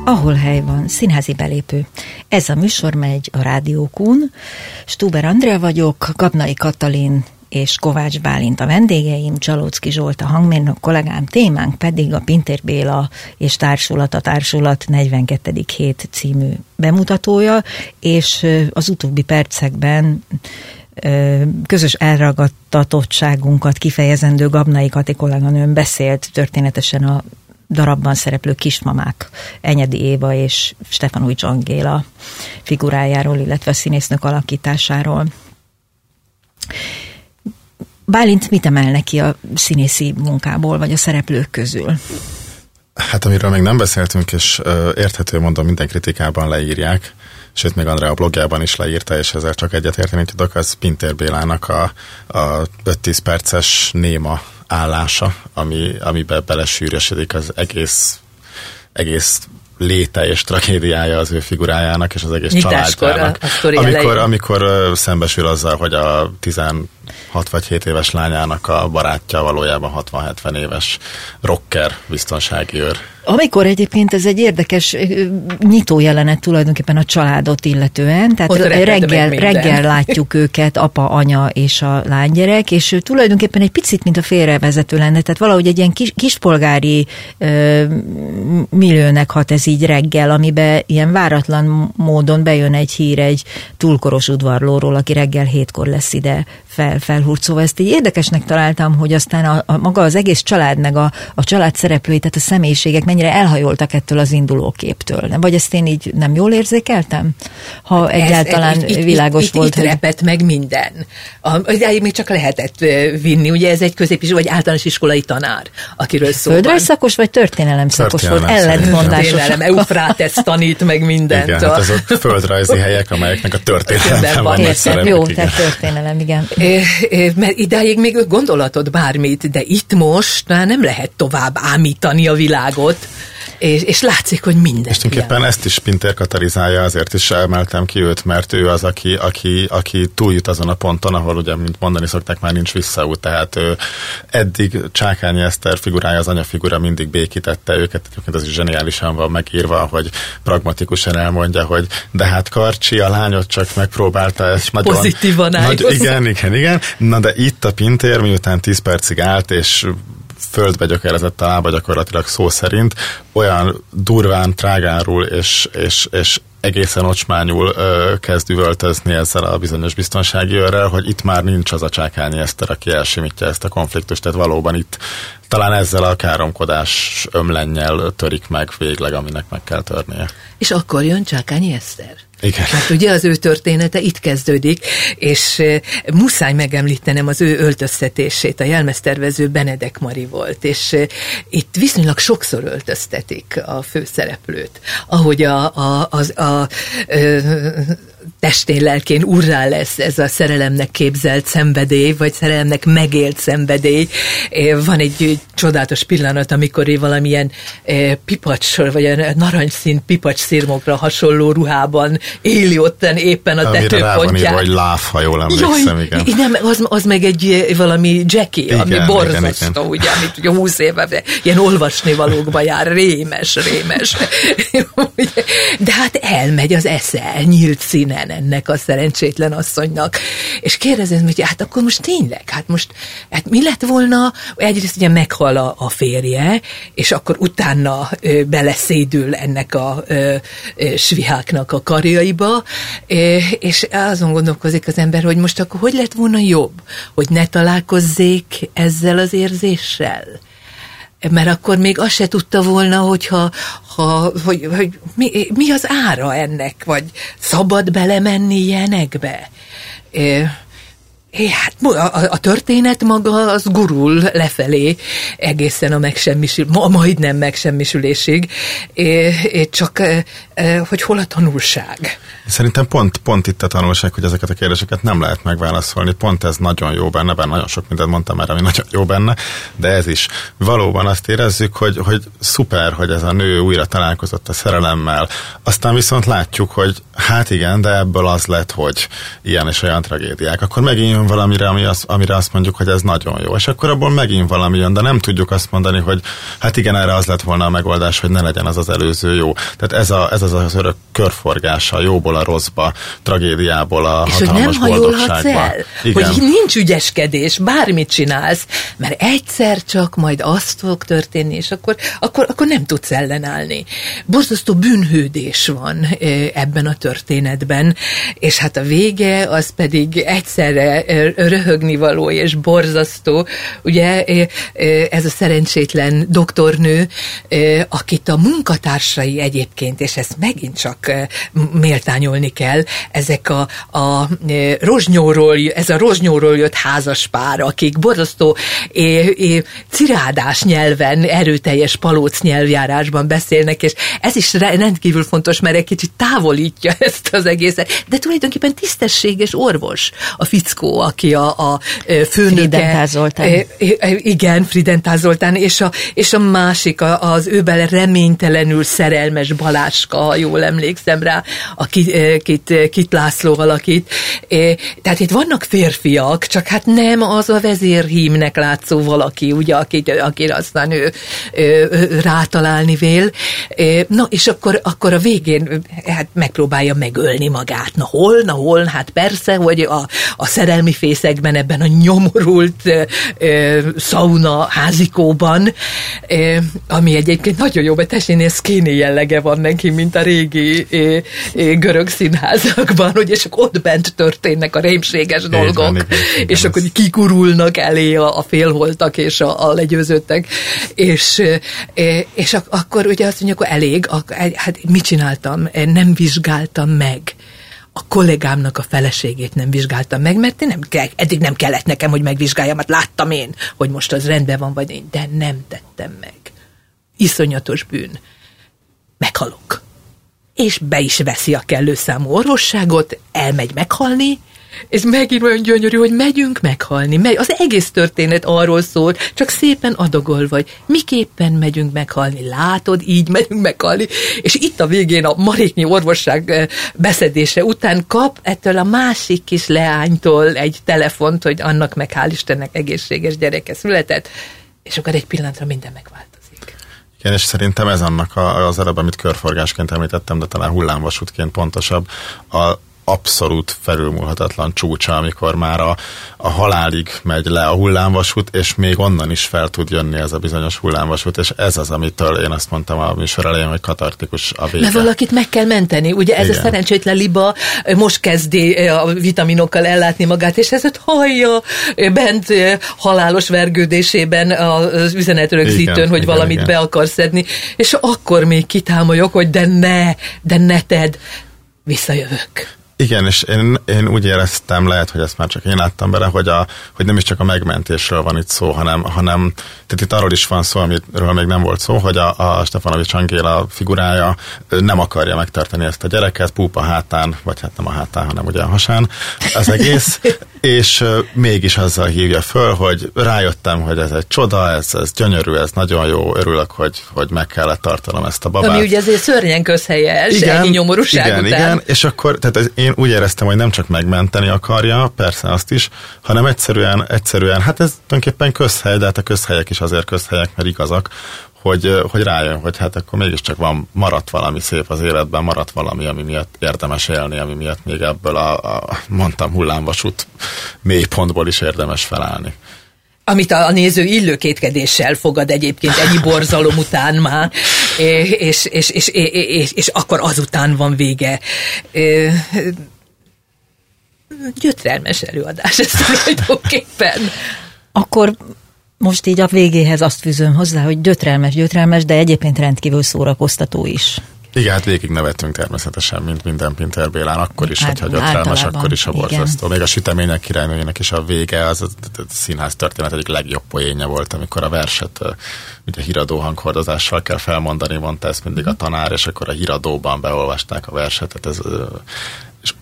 Ahol hely van, színházi belépő. Ez a műsor megy a Rádiókún. Stuber Andrea vagyok, Gabnai Katalin és Kovács Bálint a vendégeim, Csalóczky Zsolt a hangmérnök kollégám, témánk pedig a Pintér Béla és Társulat, a Társulat negyvenkettedik hét című bemutatója, és az utóbbi percekben közös elragadtatottságunkat kifejezendő Gabnai Kati kolléganőm beszélt történetesen a darabban szereplő kismamák, Enyedi Éva és Stefanújcs Angéla figurájáról, illetve a színésznök alakításáról. Bálint mit emel neki a színészi munkából, vagy a szereplők közül? Hát amiről még nem beszéltünk, és uh, érthető mondom, minden kritikában leírják, sőt, még Andrea a blogjában is leírta, és ezzel csak egyet érteni tudok, az Pintér Bélának a, a öt-tíz perces néma állása, ami, amiben belesűrösödik az egész, egész léte és tragédiája az ő figurájának, és az egész Nyitáskor családjának. A, a amikor, amikor uh, szembesül azzal, hogy a tizenhat vagy hét éves lányának a barátja valójában hatvan-hetven éves rocker biztonsági őr. Amikor egyébként ez egy érdekes nyitó jelenet tulajdonképpen a családot illetően, tehát reggel, reggel látjuk őket, apa, anya és a lánygyerek, és tulajdonképpen egy picit, mint a félrevezető lenne, tehát valahogy egy ilyen kis, kispolgári ö, milliónek hat ez így reggel, amiben ilyen váratlan módon bejön egy hír egy túlkoros udvarlóról, aki reggel hétkor lesz ide fel, felhurcolva. Ezt így érdekesnek találtam, hogy aztán a, a maga az egész család, meg a, a család szereplői, tehát a személyiségek mennyire elhajoltak ettől az indulóképtől. Vagy ezt én így nem jól érzékeltem? Ha ez, egyáltalán ez, világos itt, volt. Itt, itt hogy... repett meg minden. A, még csak lehetett vinni. Ugye ez egy középis, vagy általános iskolai tanár, akiről szó van. Földrajzszakos vagy történelemszakos volt? Ellentmondásos. Történelem, Eufrátesz tanít meg mindent. Igen, hát azok földrajzi helyek, amelyeknek a történelemben van nagy szerepük. Jó, tehát történelem, igen. É, é, mert idáig még gondolhatod bármit, de itt most már nem lehet tovább ámítani a világot, és, és látszik, hogy minden. És tulajdonképpen ezt is Pintér katalizálja, azért is emeltem ki őt, mert ő az, aki, aki, aki túljut azon a ponton, ahol ugye, mint mondani szokták, már nincs visszaút, tehát ő eddig Csákányi Eszter figurája, az anyafigura mindig békítette őket, ez is zseniálisan van megírva, hogy pragmatikusan elmondja, hogy de hát Karcsi, a lányot csak megpróbálta, és nagyon... Pozitívan nagy, igen, igen, igen. Na de itt a Pintér, miután tíz percig állt, és földbe gyökerezett a lába gyakorlatilag szó szerint, olyan durván, trágárul és, és, és egészen ocsmányul ö, kezd üvöltözni ezzel a bizonyos biztonsági őrrel, hogy itt már nincs az a Csákányi Eszter, aki elsimítja ezt a konfliktust, tehát valóban itt talán ezzel a káromkodás ömlennyel törik meg végleg, aminek meg kell törnie. És akkor jön Csákányi Eszter. Igen. Hát ugye az ő története itt kezdődik, és e, muszáj megemlítenem az ő öltöztetését. A jelmeztervező Benedek Mari volt, és e, itt viszonylag sokszor öltöztetik a főszereplőt. Ahogy a, a, az, a, a testén, lelkén urrá lesz ez a szerelemnek képzelt szenvedély, vagy szerelemnek megélt szenvedély. Van egy csodálatos pillanat, amikor valamilyen pipacs, vagy a narancsszín pipacs szirmokra hasonló ruhában éli otten éppen a tetőpontján. Vagy láv, ha jól emlékszem, igen. Nem, az, az meg egy valami Jackie, igen, ami borzasztó, igen, ugye, amit ugye húsz éve ilyen olvasnivalókba jár, rémes, rémes. De hát elmegy az esze, nyílt színen ennek a szerencsétlen asszonynak. És kérdezem, hogy hát akkor most tényleg, hát most, hát mi lett volna, egyrészt ugye meghal a, a férje, és akkor utána ö, beleszédül ennek a ö, ö, sviháknak a karjaiba, ö, és azon gondolkozik az ember, hogy most akkor hogy lett volna jobb, hogy ne találkozzék ezzel az érzéssel? Mert akkor még azt se tudta volna, hogyha, ha, hogy, hogy mi, mi az ára ennek, vagy szabad belemenni ilyenekbe. E, hát a, a történet maga az gurul lefelé egészen a megsemmisül, ma, majdnem megsemmisülésig, e, csak e, hogy hol a tanulság. Szerintem pont, pont itt a tanulság, hogy ezeket a kérdéseket nem lehet megválaszolni. Pont ez nagyon jó benne, bár nagyon sok mindent mondtam már, ami nagyon jó benne, de ez is. Valóban azt érezzük, hogy, hogy szuper, hogy ez a nő újra találkozott a szerelemmel. Aztán viszont látjuk, hogy hát igen, de ebből az lett, hogy ilyen és olyan tragédiák. Akkor megint jön valamire, ami az, amire azt mondjuk, hogy ez nagyon jó. És akkor abból megint valami jön, de nem tudjuk azt mondani, hogy hát igen, erre az lett volna a megoldás, hogy ne legyen az az előző jó. Tehát ez, a, ez az az örök körforgása, a jóból a rosszba, tragédiából a és hatalmas boldogságba. El, hogy nincs ügyeskedés, bármit csinálsz, mert egyszer csak majd azt fog történni, és akkor, akkor, akkor nem tudsz ellenállni. Borzasztó bűnhődés van ebben a történetben, és hát a vége az pedig egyszerre röhögnivaló és borzasztó. Ugye ez a szerencsétlen doktornő, akit a munkatársai egyébként, és ezt megint csak méltányolni kell, ezek a, a rozsnyóról, ez a rozsnyóról jött házaspár, akik borzasztó é, é, cirádás nyelven, erőteljes palóc nyelvjárásban beszélnek, és ez is rendkívül fontos, mert egy kicsit távolítja ezt az egészet. De tulajdonképpen tisztességes orvos a fickó, aki a, a főnöke. Friedenthal Zoltán. Igen, Friedenthal Zoltán, és a, és a másik, az őbele reménytelenül szerelmes Baláska, ha jól emlékszem rá, a Kit, Kit László alakít. Tehát itt vannak férfiak, csak hát nem az a vezérhímnek látszó valaki, ugye, akit, akire aztán ő, ő rátalálni vél. Na, és akkor, akkor a végén hát megpróbálja megölni magát. Na hol, na hol, hát persze, hogy a, a szerelmi fészekben, ebben a nyomorult ö, szauna házikóban, ö, ami egyébként nagyon jó, mert tessénél szkéni jellege van neki, mint a régi ö, ö, görög színházakban, hogy és akkor ott bent történnek a rémséges dolgok, igen, igen, igen, és akkor kikurulnak elé a, a félholtak és a, a legyőzöttek, és, ö, és ak- akkor ugye azt mondjuk, akkor elég, ak- hát mit csináltam? Nem vizsgáltam meg a kollégámnak a feleségét, nem vizsgáltam meg, mert nem kell, eddig nem kellett nekem, hogy megvizsgáljam, hát láttam én, hogy most az rendben van, vagy én, de nem tettem meg. Iszonyatos bűn. Meghalok. És be is veszi a kellő számú orvosságot, elmegy meghalni, ez megint olyan gyönyörű, hogy megyünk meghalni. Megy, az egész történet arról szól, csak szépen adagol vagy. Miképpen megyünk meghalni? Látod, így megyünk meghalni. És itt a végén a maréknyi orvosság beszedése után kap ettől a másik kis leánytól egy telefont, hogy annak meg hál' Istennek egészséges gyereke született, és akkor egy pillanatra minden megváltozik. Igen, és szerintem ez annak a, az előbb, amit körforgásként említettem, de talán hullámvasútként pontosabb, a abszolút felülmúlhatatlan csúcsa, amikor már a, a halálig megy le a hullámvasút, és még onnan is fel tud jönni ez a bizonyos hullámvasút, és ez az, amitől én azt mondtam a műsor elején, hogy katartikus a vége. Mert valakit meg kell menteni, ugye ez igen. A szerencsétlen liba most kezdi a vitaminokkal ellátni magát, és ez ott hallja bent halálos vergődésében az üzenetrögzítőn, igen, hogy igen, valamit igen. be akar szedni, és akkor még kitámolyog, hogy de ne, de ne tedd, visszajövök. Igen, és én, én úgy éreztem, lehet, hogy ezt már csak én láttam bele, hogy, a, hogy nem is csak a megmentésről van itt szó, hanem, hanem tehát itt arról is van szó, amiről még nem volt szó, hogy a, a Stefanovics Angéla figurája nem akarja megtartani ezt a gyereket, púpa hátán, vagy hát nem a hátán, hanem ugye a hasán az egész, és mégis azzal hívja föl, hogy rájöttem, hogy ez egy csoda, ez, ez gyönyörű, ez nagyon jó, örülök, hogy, hogy meg kellett tartanom ezt a babát. Ami ugye azért szörnyen közhelyes, ennyi nyomorúság igen, után. Igen, és akkor, tehát ez, én úgy éreztem, hogy nem csak megmenteni akarja, persze azt is, hanem egyszerűen, egyszerűen, hát ez tulajdonképpen közhely, de hát a közhelyek is azért közhelyek, mert igazak, hogy, hogy rájön, hogy hát akkor mégiscsak van, maradt valami szép az életben, maradt valami, ami miatt érdemes élni, ami miatt még ebből a, a mondtam, hullámvasút mélypontból is érdemes felállni. Amit a néző illőkétkedéssel fogad egyébként ennyi borzalom után már, és, és, és, és, és, és akkor azután van vége. Gyötrelmes előadás ez tulajdonképpen. Akkor most így a végéhez azt fűzöm hozzá, hogy gyötrelmes, gyötrelmes, de egyébként rendkívül szórakoztató is. Igen, hát végig nevettünk természetesen, mint minden Pintér Bélán, akkor is, hát, hogyha gyötrelmes, akkor is a borzasztó. Még a Sütemények királynőjének is a vége, az a, a színház történet egyik legjobb poénja volt, amikor a verset ugye híradó hanghordozással kell felmondani, mondta ezt mindig a tanár, és akkor a híradóban beolvasták a verset, ez, és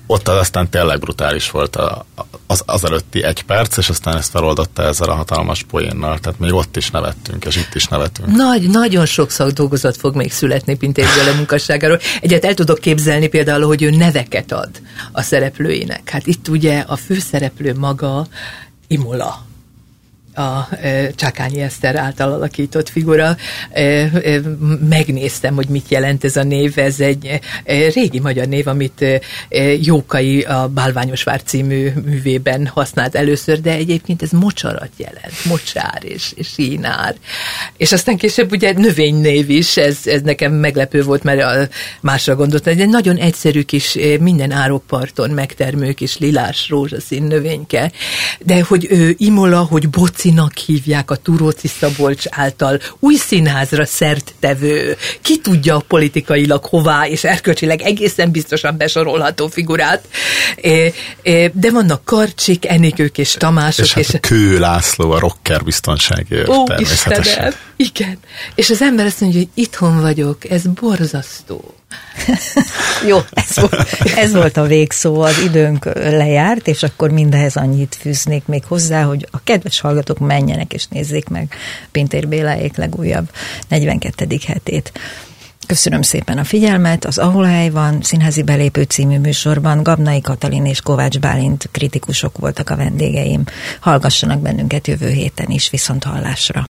ott az aztán tényleg brutális volt a, az, az előtti egy perc, és aztán ezt feloldotta ezzel a hatalmas poénnal, tehát még ott is nevettünk, és itt is nevettünk. Nagy, nagyon sok szakdolgozat fog még születni Pintér Béla munkásságáról. Egyet el tudok képzelni például, hogy ő neveket ad a szereplőinek. Hát itt ugye a főszereplő maga Imola, a e, Csákányi Eszter által alakított figura. E, e, megnéztem, hogy mit jelent ez a név. Ez egy e, régi magyar név, amit e, Jókai a Bálványosvár című művében használt először, de egyébként ez mocsarat jelent, mocsár és, és sínár. És aztán később ugye növénynév is, ez, ez nekem meglepő volt, mert a, másra gondoltam, egy nagyon egyszerű kis, minden árokparton megtermő kis lilás rózsaszín növényke, de hogy ő, Imola, hogy Boci hívják a Turóczi Szabolcs által új színházra szert tevő, ki tudja politikailag hová, és erkölcsileg egészen biztosan besorolható figurát. De vannak Karcsik, Enikők és Tamások. És hát és Kő László, a rocker biztonságért. Ó, Istenem, igen. És az ember azt mondja, hogy itthon vagyok, ez borzasztó. Jó, ez volt, ez volt a végszó, az időnk lejárt, és akkor mindehhez annyit fűznék még hozzá, hogy a kedves hallgatók menjenek és nézzék meg Pintér Béláék legújabb negyvenkettedik hetét. Köszönöm szépen a figyelmet, az Ahol hely van Színházi belépő című műsorban Gabnai Katalin és Kovács Bálint kritikusok voltak a vendégeim. Hallgassanak bennünket jövő héten is, viszont hallásra.